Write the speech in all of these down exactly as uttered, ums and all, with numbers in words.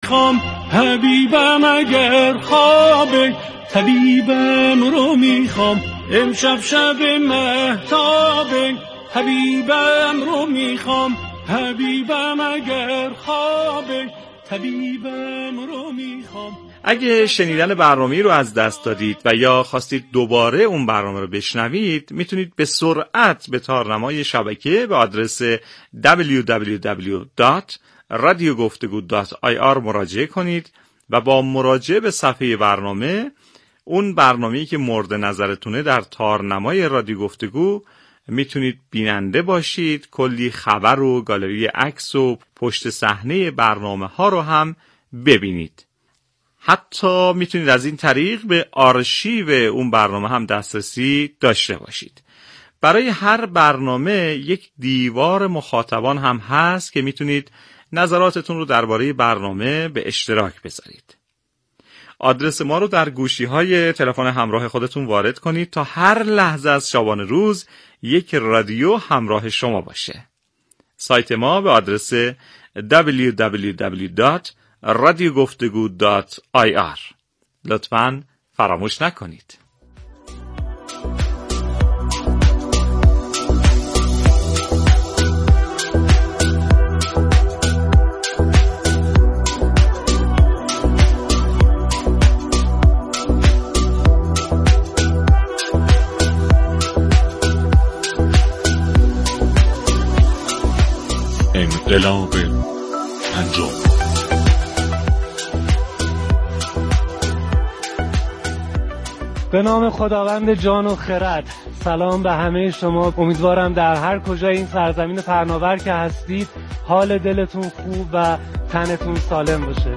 میخوام، حبیبم اگر خوابه طبیبم رو میخوام، امشب شب مهتابه حبیبم رو میخوام، حبیبم اگر خوابه طبیبم رو میخوام. اگه شنیدن برنامه رو از دست دادید و یا خواستید دوباره اون برنامه رو بشنوید، میتونید به سرعت به تارنمای شبکه به آدرس دبلیو دبلیو دبلیو دات رادیو گفتگو دات آی آر مراجعه کنید و با مراجعه به صفحه برنامه اون برنامه‌ای که مورد نظرتونه در تارنمای رادیو گفتگو میتونید بیننده باشید. کلی خبر و گالری عکس و پشت صحنه برنامه ها رو هم ببینید. حتی میتونید از این طریق به آرشیو اون برنامه هم دسترسی داشته باشید. برای هر برنامه یک دیوار مخاطبان هم هست که میتونید نظراتتون رو درباره برنامه به اشتراک بذارید. آدرس ما رو در گوشی‌های تلفن همراه خودتون وارد کنید تا هر لحظه از شبانه روز یک رادیو همراه شما باشه. سایت ما به آدرس دبلیو دبلیو دبلیو دات رادیو گفتگو دات آی آر. لطفاً فراموش نکنید. انقلاب پنجم. به نام خداوند جان و خرد. سلام به همه شما. امیدوارم در هر کجای این سرزمین پهناور که هستید حال دلتون خوب و تنتون سالم باشه.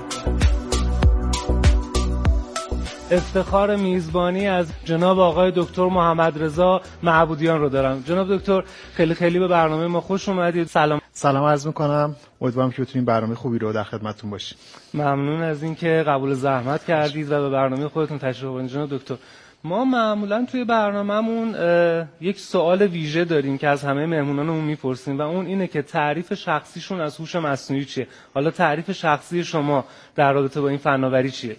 افتخار میزبانی از جناب آقای دکتر محمد رضا معبودیان رو دارم. جناب دکتر خیلی خیلی به برنامه ما خوش اومدید. سلام. سلام عرض میکنم. امیدوارم که بتونیم برنامه خوبی رو در خدمتتون باشیم. ممنون از اینکه قبول زحمت کردید و به برنامه خودتون تشریف آوردید. جناب دکتر، ما معمولا توی برنامه‌مون یک سوال ویژه داریم که از همه مهمونانمون میپرسیم و اون اینه که تعریف شخصیشون از هوش مصنوعی چیه؟ حالا تعریف شخصی شما در رابطه با این فناوری چیه؟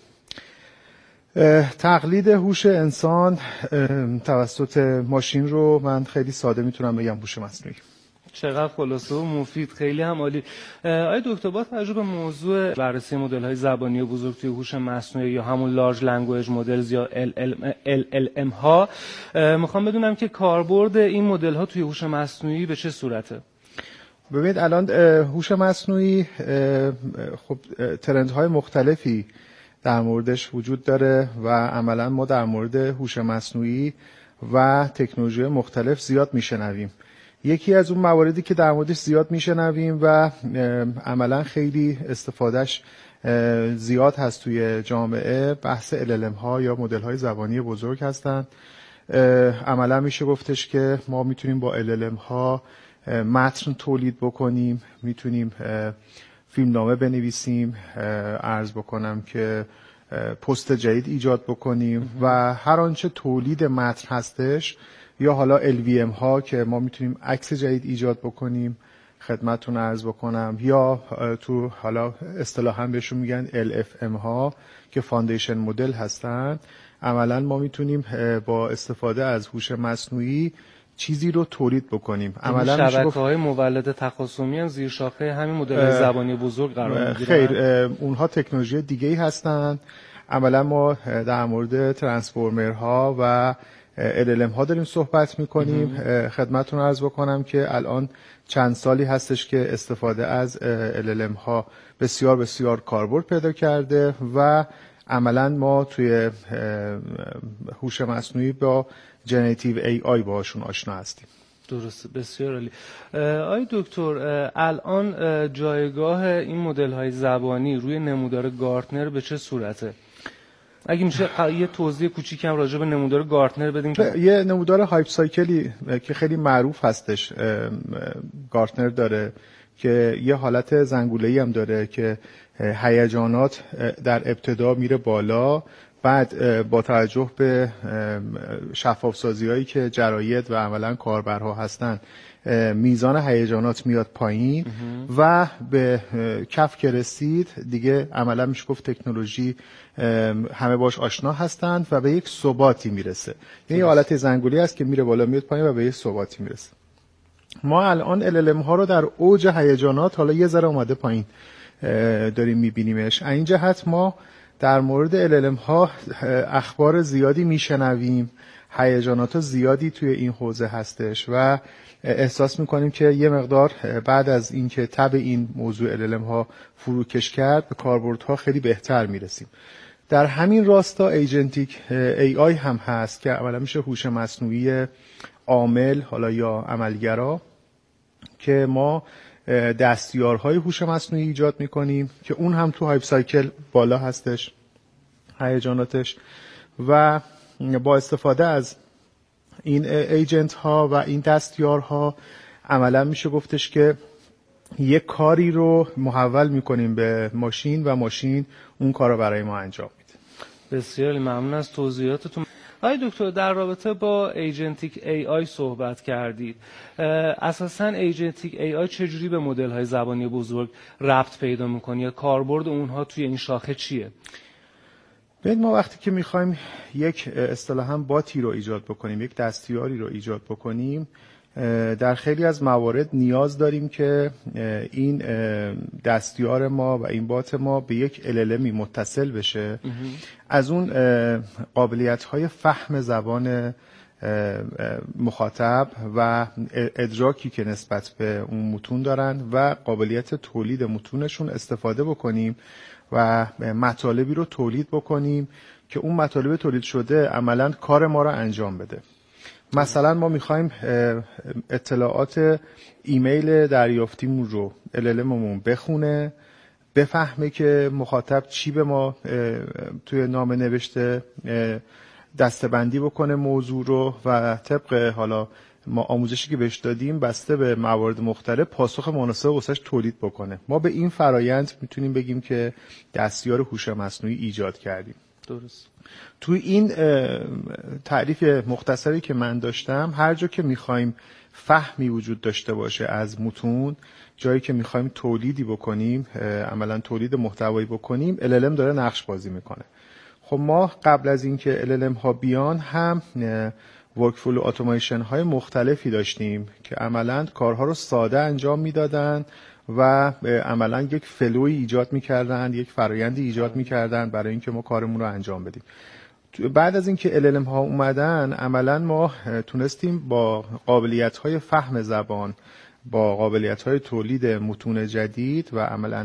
تقلید هوش انسان توسط ماشین رو من خیلی ساده میتونم بگم هوش مصنوعی. چقدر خلاصه و مفید، خیلی هم عالی. آقای دکتر، با توجه به موضوع بررسی مدل‌های زبانی بزرگ توی هوش مصنوعی یا همون لارج لنگویج مدلز یا ال ال ام ها، میخوام بدونم که کاربرد این مدل‌ها توی هوش مصنوعی به چه صورته؟ ببینید الان هوش مصنوعی خب ترندهای مختلفی در موردش وجود داره و عملا ما در مورد هوش مصنوعی و تکنولوژی مختلف زیاد میشنویم. یکی از اون مواردی که در موردش زیاد میشنویم و عملا خیلی استفادهش زیاد هست توی جامعه بحث ال ال ام ها یا مدل های زبانی بزرگ هستند. عملا میشه گفتش که ما میتونیم با ال ال ام ها متن تولید بکنیم، میتونیم فیلمنامه بنویسیم، عرض بکنم که پست جدید ایجاد بکنیم و هر آنچه تولید متن هستش یا حالا ال وی ام ها که ما میتونیم عکس جدید ایجاد بکنیم خدمتتون عرض بکنم، یا تو حالا اصطلاحاً بهشون میگن ال اف ام ها که فاندیشن مدل هستن. عملاً ما میتونیم با استفاده از هوش مصنوعی چیزی رو تولید بکنیم. عملاً شبکه‌های مولد تخاصمی هم زیر شاخه همین مدل زبانی بزرگ قرار میگیرن. خیر، اونها تکنولوژی دیگه‌ای هستن. عملاً ما در مورد ترانسفورمرها و ال ال ام ها داریم صحبت میکنیم. خدمتتون عرض بکنم که الان چند سالی هستش که استفاده از ال ال ام ها بسیار بسیار کاربرد پیدا کرده و عملاً ما توی هوش مصنوعی با جنراتیو ای آی باشون آشنا هستیم. درسته، بسیار عالی. آقای دکتر، الان جایگاه این مدل های زبانی روی نمودار گارتنر به چه صورته؟ اگه میشه یه توضیح کوچیکم راجع به نمودار گارتنر بدیم. یه نمودار هایپ سایکلی که خیلی معروف هستش گارتنر داره که یه حالت زنگوله‌ای هم داره که هیجانات در ابتدا میره بالا بعد با توجه به شفاف سازی هایی که جراید و عملا کاربرها هستن میزان هیجانات میاد پایین و به کف که رسید دیگه عملا میشه گفت تکنولوژی همه باش آشنا هستند و به یک ثباتی میرسه. یعنی حالت زنگولی است که میره بالا میاد پایین و به یک ثباتی میرسه. ما الان ال ال ام ها رو در اوج هیجانات، حالا یه ذره اومده پایین داریم میبینیمش. این جهت ما در مورد ال ال ام ها اخبار زیادی میشنویم، هیجانات زیادی توی این حوزه هستش و احساس میکنیم که یه مقدار بعد از اینکه تب این موضوع ال ال ام ها فروکش کرد به کاربردها خیلی بهتر میرسیم. در همین راستا ایجنتیک ای آی هم هست که عملا میشه هوش مصنوعی عامل حالا یا عملگرا که ما دستیارهای هوش مصنوعی ایجاد میکنیم که اون هم تو هایپ سایکل بالا هستش هیجاناتش و با استفاده از این ایجنت ها و این دستیارها عملا میشه گفتش که یک کاری رو محول میکنیم به ماشین و ماشین اون کار رو برای ما انجام میده. بسیار ممنون از توضیحاتتون. آقای دکتر، در رابطه با ایجنتیک ای آی صحبت کردید. اساساً ایجنتیک ای آی چجوری به مدل های زبانی بزرگ ربط پیدا میکنه یا کاربرد اونها توی این شاخه چیه؟ ببین، ما وقتی که میخوایم یک اصطلاحاً باتی رو ایجاد بکنیم، یک دستیاری رو ایجاد بکنیم، در خیلی از موارد نیاز داریم که این دستیار ما و این بات ما به یک ال ال ام متصل بشه. از اون قابلیت‌های فهم زبان مخاطب و ادراکی که نسبت به اون متون دارن و قابلیت تولید متونشون استفاده بکنیم و مطالبی رو تولید بکنیم که اون مطالب تولید شده عملاً کار ما رو انجام بده. مثلا ما میخوایم اطلاعات ایمیل دریافتیمون رو ال ال اممون بخونه، بفهمه که مخاطب چی به ما توی نامه نوشته، دسته‌بندی بکنه موضوع رو و طبق حالا ما آموزشی که بهش دادیم بسته به موارد مختلف پاسخ مناسب واسش تولید بکنه. ما به این فرایند میتونیم بگیم که دستیار هوش مصنوعی ایجاد کردیم. درست. توی این تعریف مختصری که من داشتم، هر جا که میخوایم فهمی وجود داشته باشه از متون، جایی که میخوایم تولیدی بکنیم، عملا تولید محتوایی بکنیم، ال ال ام داره نقش بازی میکنه. خب ما قبل از اینکه ال ال ام ها بیان هم ورکفلو اتوماسیون های مختلفی داشتیم که عملا کارها رو ساده انجام میدادن و عملا یک فلوی ایجاد میکردن، یک فرایندی ایجاد میکردن برای اینکه ما کارمون رو انجام بدیم. بعد از اینکه ال ال ام ها اومدن، عملا ما تونستیم با قابلیت های فهم زبان، با قابلیت های تولید متون جدید و عملا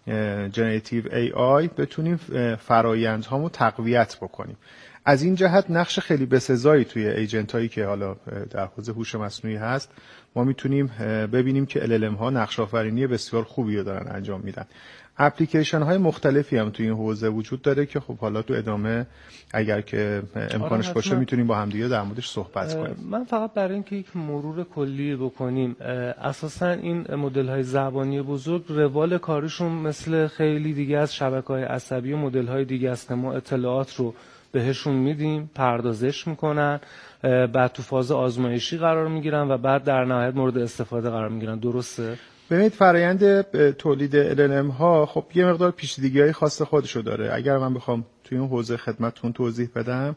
جنراتیو ای آی بتونیم فرایندهامو تقویت بکنیم. از این جهت نقش خیلی بسزایی توی ایجنت هایی که حالا در حوزه هوش مصنوعی هست ما میتونیم ببینیم که ال ال ام ها نقش آفرینی بسیار خوبی رو دارن انجام میدن. اپلیکیشن های مختلفی هم توی این حوزه وجود داره که خب حالا تو ادامه اگر که امکانش آره باشه میتونیم با هم دیگه در موردش صحبت کنیم. من فقط برای اینکه یک مرور کلی بکنیم، اساسا این مدل های زبانی بزرگ روال کارشون مثل خیلی دیگه از شبکه‌های عصبی و مدل های دیگه است که ما اطلاعات رو بهشون میدیم، پردازش میکنن، بعد تو فاز آزمایشی قرار میگیرن و بعد در نهایت مورد استفاده قرار میگیرن. درسته؟ ببینید، فرآیند تولید ال ال ام ها خب یه مقدار پیچیدگی‌های خاص خودشو داره. اگر من بخوام توی اون حوزه خدمتتون توضیح بدم،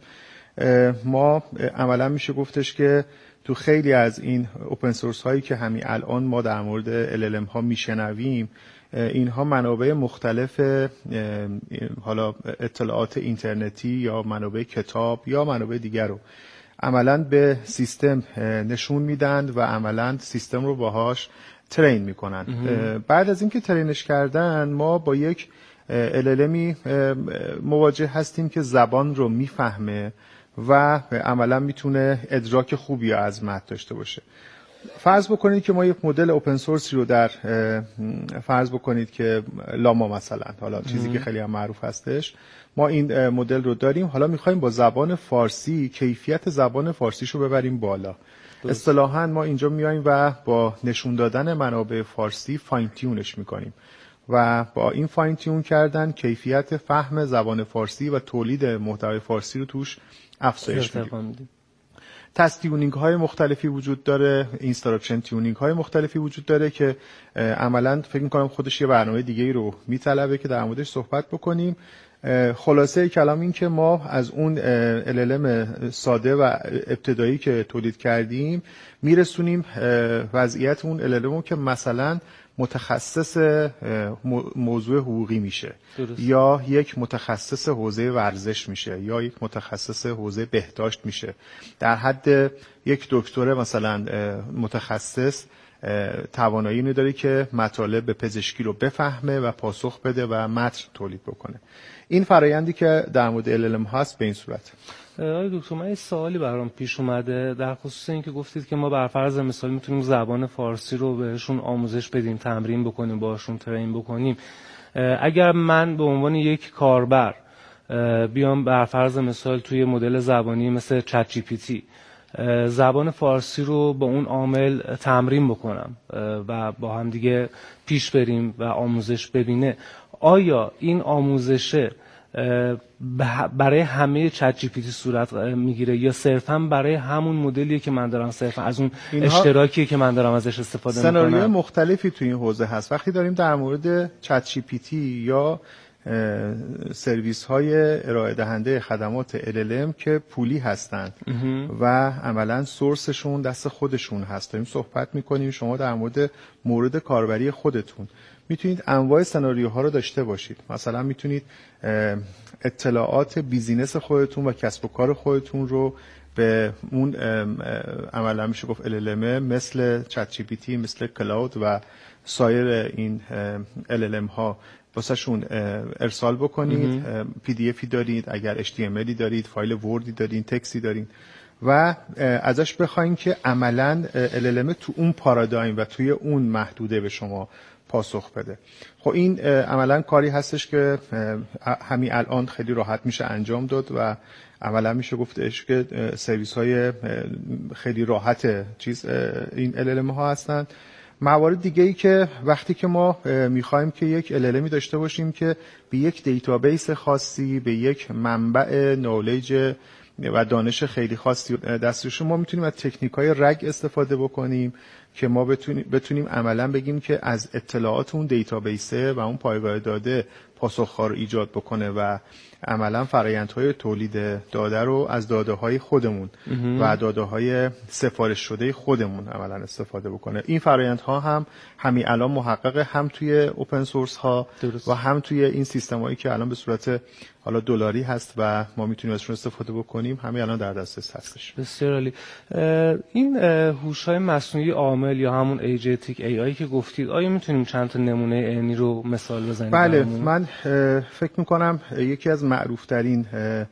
ما عملا میشه گفتش که تو خیلی از این اوپن سورس هایی که همین الان ما در مورد ال ال ام ها میشنویم، اینها منابع مختلف حالا اطلاعات اینترنتی یا منابع کتاب یا منابع دیگر رو عملاً به سیستم نشون میدن و عملاً سیستم رو باهاش ترین میکنن. بعد از اینکه ترینش کردن، ما با یک ال ال امی مواجه هستیم که زبان رو میفهمه و عملاً میتونه ادراک خوبی از متن داشته باشه. فرض بکنید که ما یک مدل اوپن سورسی رو در فرض بکنید که لاما مثلا، حالا چیزی که خیلی هم معروف هستش، ما این مدل رو داریم. حالا میخوایم با زبان فارسی کیفیت زبان فارسیش رو ببریم بالا. اصطلاحاً ما اینجا میایم و با نشون دادن منابع فارسی فاین تیونش میکنیم و با این فاین تیون کردن کیفیت فهم زبان فارسی و تولید محتوای فارسی رو توش افزایش میدیم. تست تیونینگ های مختلفی وجود داره، اینستراکشن تیونینگ های مختلفی وجود داره که عملاً فکر می‌کنم خودش یه برنامه دیگه‌ای رو میطلبه که در موردش صحبت بکنیم. خلاصه کلام این که ما از اون ال ال ام ساده و ابتدایی که تولید کردیم میرسونیم وضعیت اون ال ال ام که مثلا متخصص موضوع حقوقی میشه، درست. یا یک متخصص حوزه ورزش میشه، یا یک متخصص حوزه بهداشت میشه. در حد یک دکتر مثلا متخصص توانایی اینو داره که مطالب پزشکی رو بفهمه و پاسخ بده و متن تولید بکنه. این فرایندی که در مورد ال ال ام هست به این صورت. آقای دکتر، من یه سوالی برام پیش اومده در خصوص اینکه گفتید که ما بر فرض مثال میتونیم زبان فارسی رو بهشون آموزش بدیم، تمرین بکنیم، باشون ترین بکنیم. اگر من به عنوان یک کاربر بیام بر فرض مثال توی مدل زبانی مثل چت جی پی تی زبان فارسی رو با اون عامل تمرین بکنم و با هم دیگه پیش بریم و آموزش ببینه، آیا این آموزشه برای همه چت جی پی تی صورت میگیره یا صرفا برای همون مدلیه که من دارم، صرفا از اون اشتراکیه که من دارم ازش استفاده میکنم؟ سناریوی مختلفی تو این حوزه هست. وقتی داریم در مورد چت جی پی تی یا سرویس های ارائه دهنده خدمات ال ال ام که پولی هستند و عملا سورسشون دست خودشون هست داریم صحبت میکنیم، شما در مورد مورد کاربری خودتون میتونید انواع سناریوها رو داشته باشید. مثلا میتونید اطلاعات بیزینس خودتون و کسب و کار خودتون رو به اون عملا میشه گفت ال ال ام مثل چت جی پی تی، مثل کلاود و سایر این ال ال ام ها واسه شون ارسال بکنید. پی دی افی دارید، اگر اچ تی ام الی دارید، فایل وردی دارید، تکستی دارید و ازش بخواید که عملاً ال ال ام تو اون پارادایم و توی اون محدوده به شما پاسخ بده. خب این عملاً کاری هستش که همین الان خیلی راحت میشه انجام داد و عملاً میشه گفتش که سرویس های خیلی راحت چیز این ال ال ام ها هستن. موارد دیگه ای که وقتی که ما میخوایم که یک ال ال ام داشته باشیم که به یک دیتابیس خاصی، به یک منبع نولج و دانش خیلی خاصی دسترسی، ما میتونیم از تکنیک‌های رگ استفاده بکنیم که ما بتونیم بتونیم عملاً بگیم که از اطلاعات اون دیتابیسه و اون پایگاه داده پاسخ‌ها رو ایجاد بکنه و عملاً فرآیندهای تولید داده رو از داده‌های خودمون و داده‌های سفارش شده خودمون عملاً استفاده بکنه. این فرآیندها هم همین الان محققه، هم توی اوپن سورس ها درست. و هم توی این سیستم‌هایی که الان به صورت حالا دلاری هست و ما میتونیم ازشون استفاده بکنیم، همین الان در دسترس هستش. بسیار عالی. این هوش‌های مصنوعی عامل یا همون ایجنتیک ای آی که گفتید، آیا میتونیم چند تا نمونه عینی رو مثال بزنیم؟ بله، من فکر میکنم یکی از معروفترین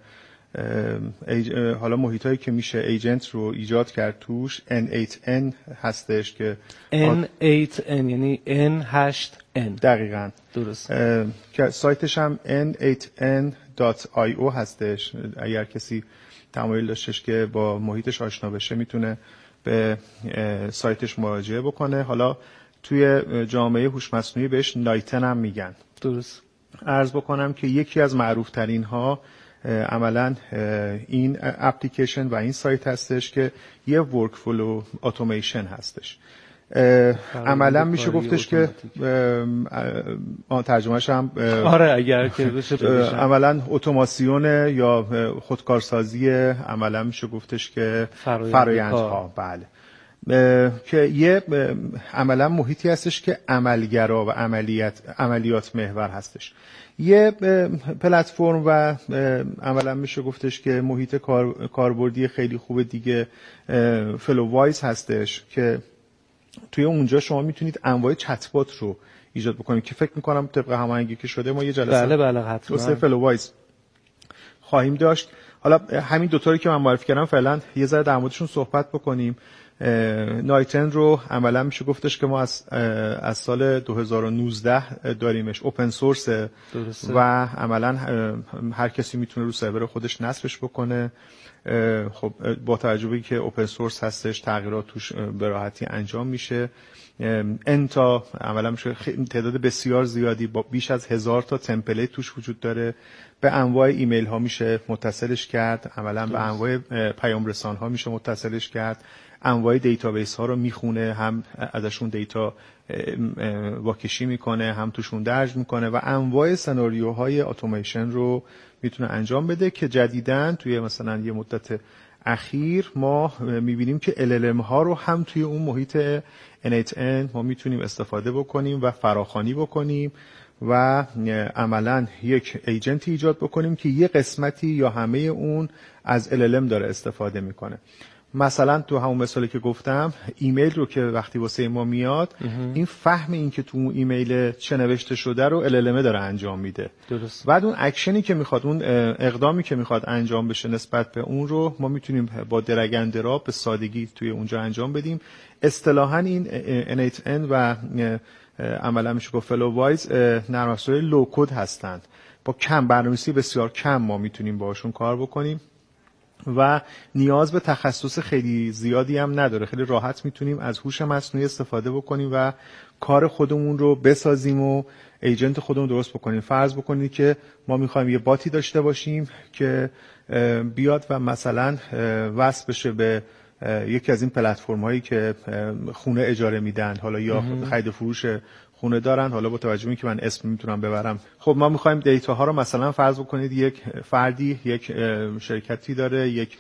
حالا محیطایی که میشه ایجنت رو ایجاد کرد توش ان هشت ان هستش که ان هشت ان یعنی ان هشت ان دقیقاً درست، که سایتش هم ان هشت ان دات آی او هستش. اگر کسی تمایل داشتش که با محیطش آشنا بشه میتونه به سایتش مراجعه بکنه. حالا توی جامعه هوش مصنوعی بهش نایتن هم میگن. درست. عرض بکنم که یکی از معروف ترین ها عملاً این اپلیکیشن و این سایت هستش که یه ورک فلو اتوماسیون هستش. عملاً میشه گفتش که آن ترجمهش هم آره اگر که بشه عملاً اتوماسیون یا خودکارسازی، عملاً میشه گفتش که فرآیندها. بله، که یه عملاً محیطی هستش که عملگرا و عملیات عملیات محور هستش. یه پلتفرم و عملاً میشه گفتش که محیط کار کاربردی خیلی خوب دیگه فلووایز هستش که توی اونجا شما میتونید انواع چت بات رو ایجاد بکنید که فکر میکنم طبق هماهنگی که شده ما یه جلسه بله بله حتما واسه فلووایز خواهیم داشت. حالا همین دو تایی که من معرفی کردم فعلا یه ذره در موردشون صحبت بکنیم. نایتن رو عملا میشه گفتش که ما از از سال دو هزار و نوزده داریمش، اوپن سورس و عملا هر کسی میتونه رو سرور خودش نصبش بکنه. خب با توجه به اینکه اوپن سورس هستش تغییرات توش به راحتی انجام میشه. انتا عملا میشه تعداد بسیار زیادی با بیش از هزار تا تمپلیت توش وجود داره. به انواع ایمیل ها میشه متصلش کرد، عملا به انواع پیام رسان ها میشه متصلش کرد، انواع دیتابیس ها رو میخونه، هم ازشون دیتا واکشی میکنه، هم توشون درج میکنه و انواع سناریوهای اتوماسیون رو میتونه انجام بده که جدیداً توی مثلا یه مدت اخیر ما میبینیم که ال ال ام ها رو هم توی اون محیط ان ایچ ان ما میتونیم استفاده بکنیم و فراخوانی بکنیم و عملاً یک ایجنتی ایجاد بکنیم که یه قسمتی یا همه اون از ال ال ام داره استفاده میکنه. مثلا تو همون مثالی که گفتم، ایمیل رو که وقتی واسه ما میاد این فهم این که تو اون ایمیل چه نوشته شده رو ال ال ام داره انجام میده. درست. بعد اون اکشنی که میخواد، اون اقدامی که میخواد انجام بشه نسبت به اون رو ما میتونیم با درگ اند دراپ به سادگی توی اونجا انجام بدیم. اصطلاحاً این ان ایچ ان و عملا میشه گفت فلو وایز نرم افزار لو کد هستند. با کم برنامه‌نویسی بسیار کم ما میتونیم باشون کار بکنیم و نیاز به تخصص خیلی زیادی هم نداره. خیلی راحت میتونیم از هوش مصنوعی استفاده بکنیم و کار خودمون رو بسازیم و ایجنت خودمون درست بکنیم. فرض بکنید که ما میخوایم یه باتی داشته باشیم که بیاد و مثلا وصل بشه به یکی از این پلتفرم هایی که خونه اجاره میدن، حالا یا خرید و فروش خونه دارن. حالا با توجه به اینکه من اسم میتونم ببرم، خب ما میخوایم دیتا ها رو مثلا فرض بکنید یک فردی یک شرکتی داره، یک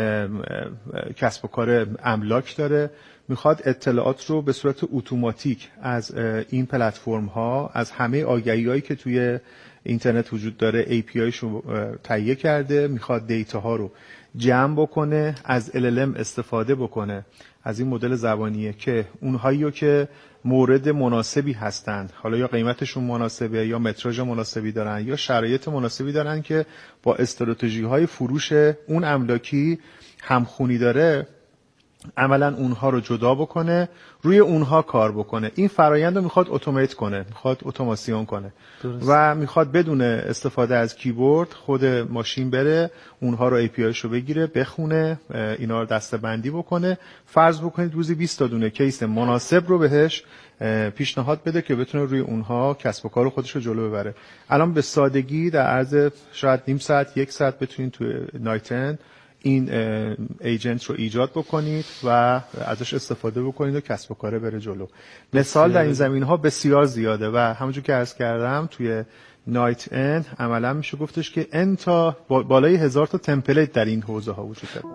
کسب و کار املاک داره، میخواد اطلاعات رو به صورت اتوماتیک از این پلتفرم ها، از همه آگهی هایی که توی اینترنت وجود داره ای پی آیش رو تهیه کرده، میخواد دیتا ها رو جمع بکنه، از ال ال ام استفاده بکنه، از این مدل زبانیه که اونهایی رو که مورد مناسبی هستند، حالا یا قیمتشون مناسبه یا متراژ مناسبی دارن یا شرایط مناسبی دارن که با استراتژی های فروش اون املاکی همخونی داره، عملا اونها رو جدا بکنه، روی اونها کار بکنه. این فرایند رو میخواد اتومات کنه، میخواد اتوماسیون کنه. درست. و میخواد بدون استفاده از کیبورد خود ماشین بره اونها رو ای پی آیش رو بگیره، بخونه، اینا رو دسته‌بندی بکنه. فرض بکنید روزی بیست تا دونه کیس مناسب رو بهش پیشنهاد بده که بتونه روی اونها کسب و کار خودش رو جلو ببره. الان به سادگی در عرض شاید نیم ساعت یک ساعت بتونید توی نایتن این ایجنت رو ایجاد بکنید و ازش استفاده بکنید و کسب و کاره بره جلو. مثال در این زمین ها بسیار زیاده و همونجور که عرض کردم توی نایت ان عملا میشه گفتش که ان تا بالای هزار تا تمپلیت در این حوزه ها وجود داره.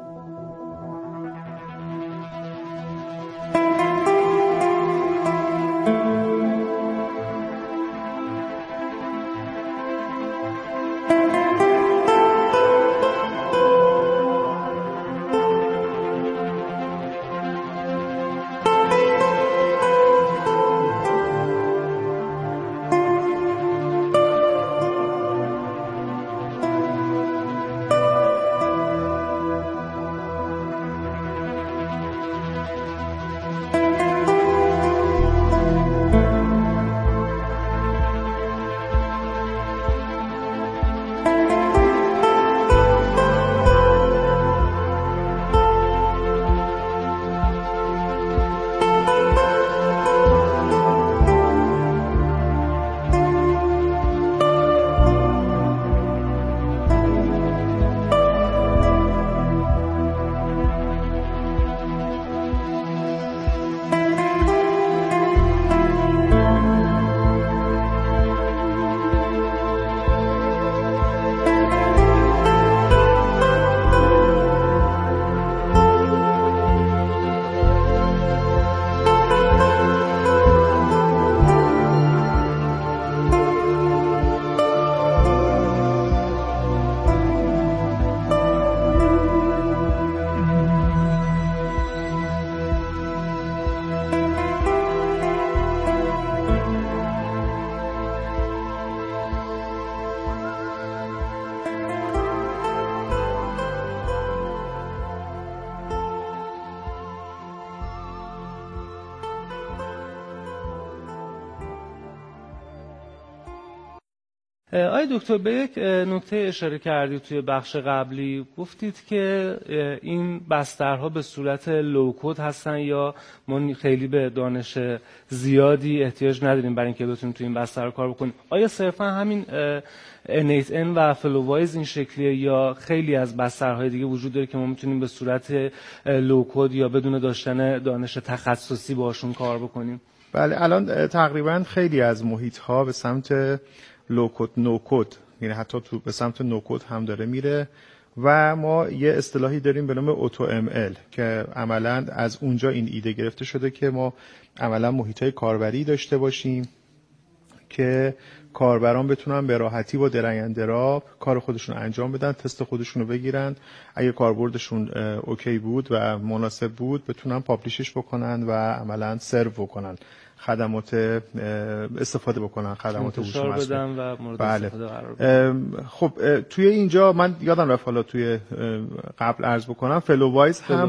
آقای دکتر به یک نکته اشاره کردید توی بخش قبلی، گفتید که این بسترها به صورت لوکود هستن یا ما خیلی به دانش زیادی احتیاج نداریم برای اینکه بتونیم توی این بسترها کار بکنیم. آیا صرفا همین ان ایت ان و فلووایز این شکلیه یا خیلی از بسترهای دیگه وجود داره که ما میتونیم به صورت لوکود یا بدون داشتن دانش تخصصی باشون کار بکنیم؟ بله، الان تقریبا خیلی از محیط‌ها به سمت لوکود نوکود، یعنی حتی تو به سمت نوکود هم داره میره و ما یه اصطلاحی داریم به نام اوتو ام ال که عملاً از اونجا این ایده گرفته شده که ما عملاً محیط‌های کاربری داشته باشیم که کاربران بتونن به راحتی با درگ اند دراپ کار خودشون انجام بدن، تست خودشون رو بگیرن، اگه کاربردشون اوکی بود و مناسب بود بتونن پابلیشش بکنن و عملاً سرو بکنن، خدمات استفاده بکنن، خدمات هوش مصنوعی و مورد بله. استفاده قرار بدن. خب توی اینجا من یادم رفت حالا توی قبل عرض بکنم فلووایز هم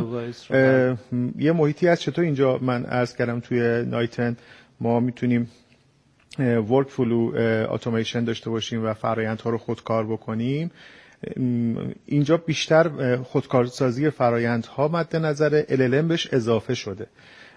یه محیطی هست. چطور اینجا من عرض کردم توی نایتن ما میتونیم ورک فلو اتوماسیون داشته باشیم و فرآیندها رو خودکار بکنیم. اینجا بیشتر خودکارسازی فرآیندها مد نظر ال ال ام بهش اضافه شده.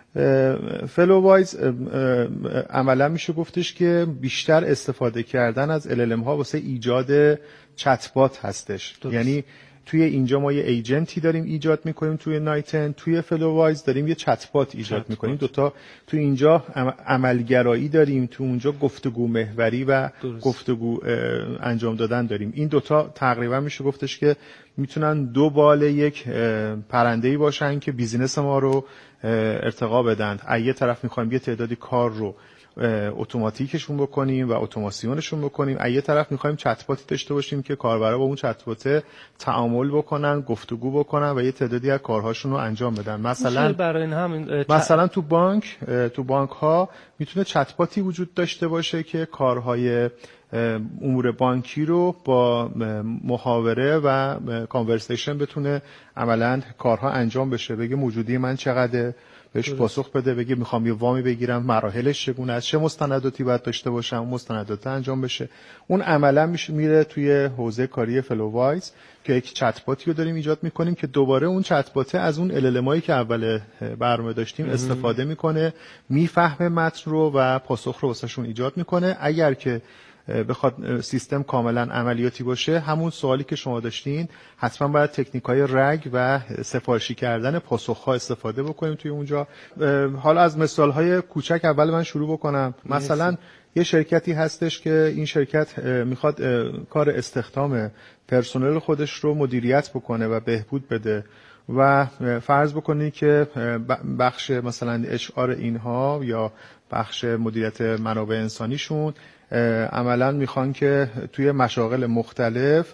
فلووایز عملا میشه گفتش که بیشتر استفاده کردن از ال ال ام ها واسه ایجاد چت بات هستش. درست. یعنی توی اینجا ما یه ایجنتی داریم ایجاد میکنیم توی نایتن، توی فلووایز داریم یه چت بات ایجاد چت میکنیم. دوتا توی اینجا عملگرایی داریم، تو اونجا گفتگو محوری و درست. گفتگو انجام دادن داریم. این دوتا تقریبا میشه گفتش که میتونن دو بال یک پرنده‌ای باشن که بیزینس ما رو ارتقا بدن. از یه طرف میخوایم یه تعدادی کار رو اتوماتیکشون بکنیم و اتوماسیونشون بکنیم، از یه طرف میخوایم چت باتی داشته باشیم که کاربرا با اون چت بات تعامل بکنن، گفتگو بکنن و یه تعدادی از کارهاشون رو انجام بدن. مثلا برای این همین مثلا تو بانک تو بانک ها میتونه چت باتی وجود داشته باشه که کارهای امور بانکی رو با محاوره و کانورسیشن بتونه عملاً کارها انجام بشه، بگه موجودی من چقدره، بهش پاسخ بده، بگه میخوام یه وامی بگیرم مراحلش چگونه است، چه مستنداتی باید داشته باشم، مستندات انجام بشه. اون عملاً میشه میره توی حوزه کاری فلووایز که یک چت باتی رو داریم ایجاد میکنیم که دوباره اون چت بات از اون ال ال امایی که اول برنامه داشتیم ام. استفاده میکنه، میفهمه متن رو و پاسخ رو واسهشون ایجاد میکنه. اگر که بخواد سیستم کاملا عملیاتی باشه، همون سوالی که شما داشتین، حتما باید تکنیک‌های رگ و سفارشی کردن پاسخ‌ها استفاده بکنیم توی اونجا. حالا از مثال‌های کوچک اول من شروع بکنم. مثلا یه شرکتی هستش که این شرکت میخواد کار استخدام پرسنل خودش رو مدیریت بکنه و بهبود بده و فرض بکنید که بخش مثلا اچ آر اینها یا بخش مدیریت منابع انسانیشون عملا میخوان که توی مشاغل مختلف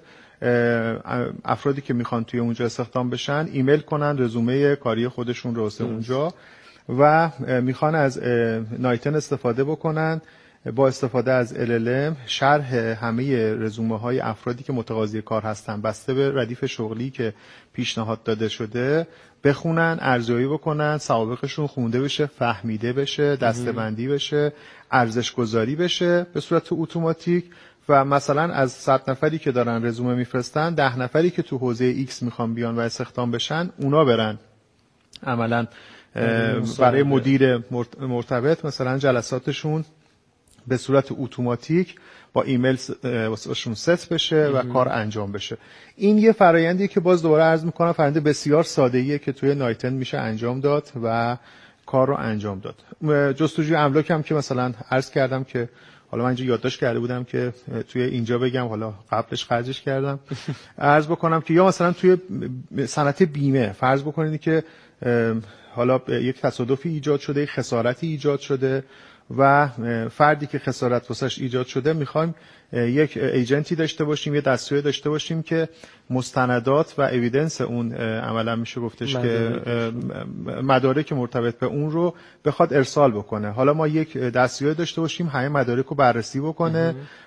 افرادی که میخوان توی اونجا استخدام بشن ایمیل کنن رزومه کاری خودشون رو واسه اونجا و میخوان از نایتن استفاده بکنن. با استفاده از ال ال ام شرح همه رزومه های افرادی که متقاضی کار هستن بسته به ردیف شغلی که پیشنهاد داده شده بخونن، ارزیابی بکنن، سوابقشون خونده بشه، فهمیده بشه، دسته‌بندی بشه، ارزش گذاری بشه به صورت اتوماتیک و مثلا از صد نفری که دارن رزومه میفرستن ده نفری که تو حوزه ایکس میخوان بیان و استخدام بشن اونا برن عملا برای مدیر مرتبط مثلا جلساتشون به صورت اتوماتیک با ایمیل واسهشون ست بشه و کار انجام بشه. این یه فرآیندیه که باز دوباره عرض میکنم فرآیند بسیار ساده‌ایه که توی نایتن میشه انجام داد و کار رو انجام داد. جستجوی املاک هم که مثلا عرض کردم که حالا من اینجا یادداشت کرده بودم که توی اینجا بگم، حالا قبلش خرجش کردم. عرض بکنم که یا مثلا توی صنعت بیمه فرض بکنید که حالا یک تصادفی ایجاد شده، یک خسارتی ایجاد شده و فردی که خسارت واسش ایجاد شده میخوایم یک ایجنتی داشته باشیم، یه دستیاری داشته باشیم که مستندات و اویدنس اون عملا میشه گفتش که مدارک مرتبط به اون رو بخواد ارسال بکنه. حالا ما یک دستیاری داشته باشیم همه مدارک رو بررسی بکنه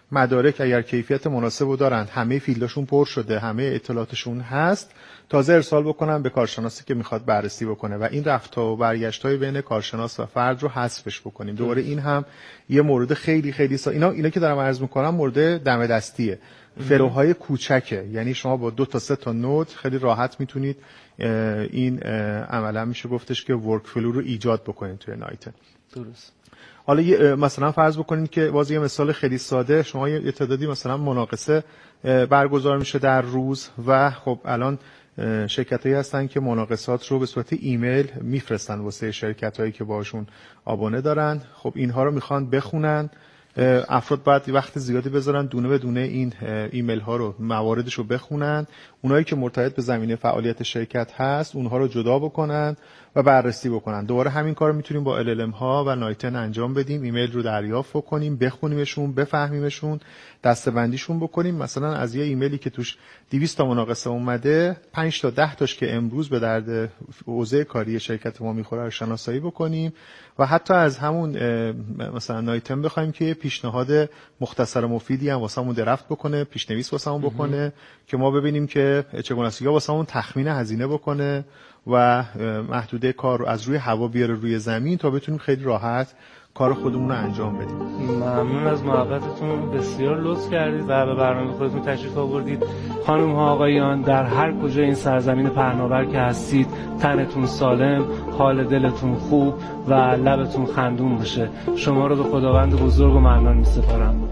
مدارک اگر کیفیت مناسب دارند، همه فیلدشون پر شده، همه اطلاعاتشون هست، تازه ارسال بکنن به کارشناسی که میخواد بررسی بکنه و این رفت و برگشت‌های بین کارشناس و فرد رو حذفش بکنیم. دوباره این هم یه مورد خیلی خیلی سا... اینا اینا که دارم عرض میکنم مورد دم دستیه، فروهای کوچکه، یعنی شما با دو تا سه تا نود خیلی راحت میتونید این عملا میشه گفتش که ورک فلو رو ایجاد بکنید توی نایتن. درست. حالا مثلا فرض بکنید که باز یه مثال خیلی ساده، شما یه تعدادی مثلا مناقصه برگزار میشه در روز و خب الان شرکتایی هستن که مناقصات رو به صورت ایمیل میفرستن واسه شرکتایی که باشون آبونه دارن. خب اینها رو میخوان بخونن، افراد باید وقت زیادی بذارن دونه به دونه این ایمیل ها رو مواردش رو بخونن، اونایی که مرتبط به زمینه فعالیت شرکت هست اونها رو جدا بکنن و بررسی بکنن. دوباره همین کار رو میتونیم با ال ال ام ها و نایتن انجام بدیم، ایمیل رو دریافت کنیم، بخونیمشون، بفهمیمشون، دسته‌بندیشون بکنیم. مثلا از یه ایمیلی که توش دویست تا مناقصه اومده، پنج تا ده تاش که امروز به درد حوزه کاری شرکت ما میخوره رو شناسایی بکنیم و حتی از همون مثلا نایتن بخوایم که پیشنهاد مختصر و مفیدی هم واسمون درفت بکنه، پیشنویس واسمون بکنه که ما ببینیم که چگونه است، یا واسمون تخمین هزینه بکنه و محدوده کار رو از روی هوا بیاره روی زمین تا بتونیم خیلی راحت کار خودمون رو انجام بدیم. ممنون از محبتتون، بسیار لطف کردید و به برنامه خودتون تشریف آوردید. خانم ها آقایان، در هر کجا این سرزمین پهناور که هستید، تنتون سالم، حال دلتون خوب و لبتون خندون باشه. شما رو به خداوند بزرگ و منان می‌سپارم.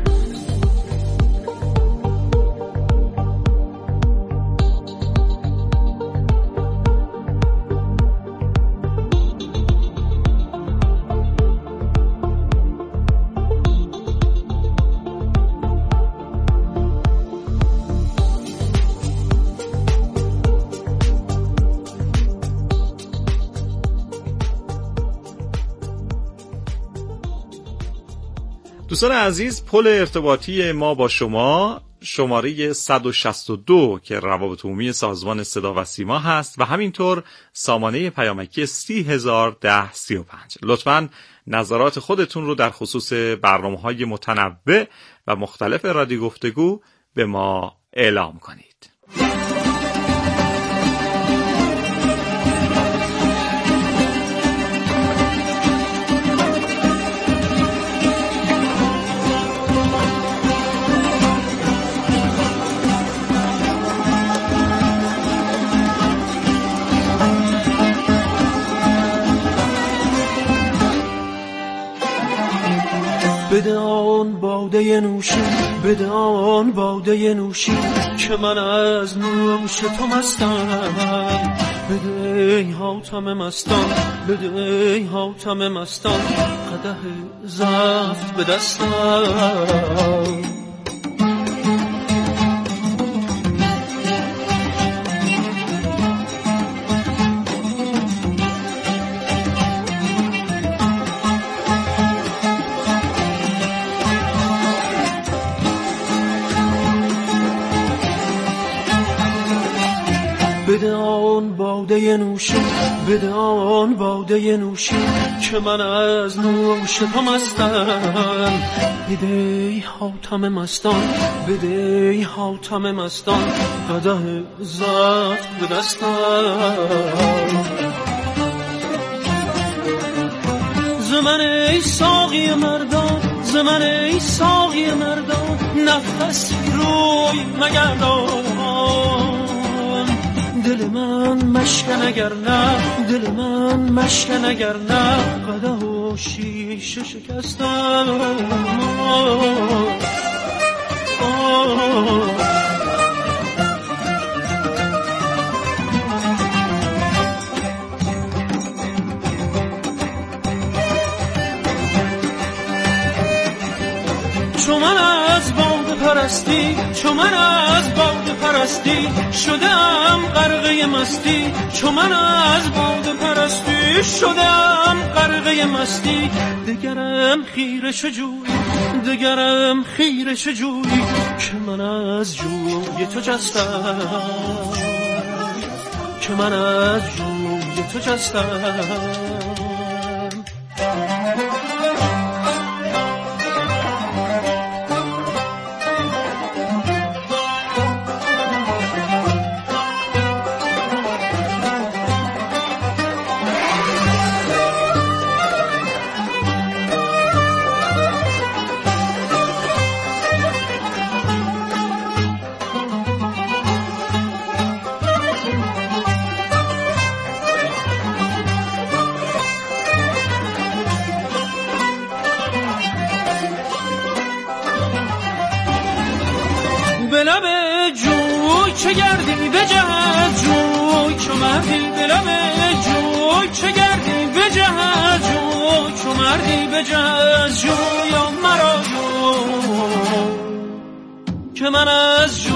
دوستان عزیز، پل ارتباطی ما با شما شماره صد و شصت و دو که روابط عمومی سازمان صدا و سیما هست و همینطور سامانه پیامکی سی هزار ده سی و پنج. لطفاً نظرات خودتون رو در خصوص برنامه‌های متنوع و مختلف رادیو گفتگو به ما اعلام کنید. بده آن باده نوشی، بده آن باده نوشی که من از نوش تو مستم. بده ای حاتم مستان، بده ای حاتم مستان، قدح زفت به دستم. بده آن باده نوشی، بده آن باده نوشی که من از نوش تو مستم. بده ای حاتم مستان، بده ای حاتم مستان، قدح زفت به دستم. زمن ای ساقی مردان، زمن ای ساقی مردان، نفس روی مگردان. دل من مشکن اگر نه، دل من مشکن اگر نه، قدح و شیشه شکستم. چو من از باده پرستی، چو من از باده پرستی شدم غرقه مستی، چو من از باده پرستی شدم غرقه مستی. دگرم خیره شجویی، دگرم خیره شجویی که من از جوی تو جستم، که من از جوی تو جستم. لب جوی چه گردی بجهد جوی چو مردی به لب جوی چه گردی بجهد جوی چو مردی بجهد جوی مرا جو که من از جو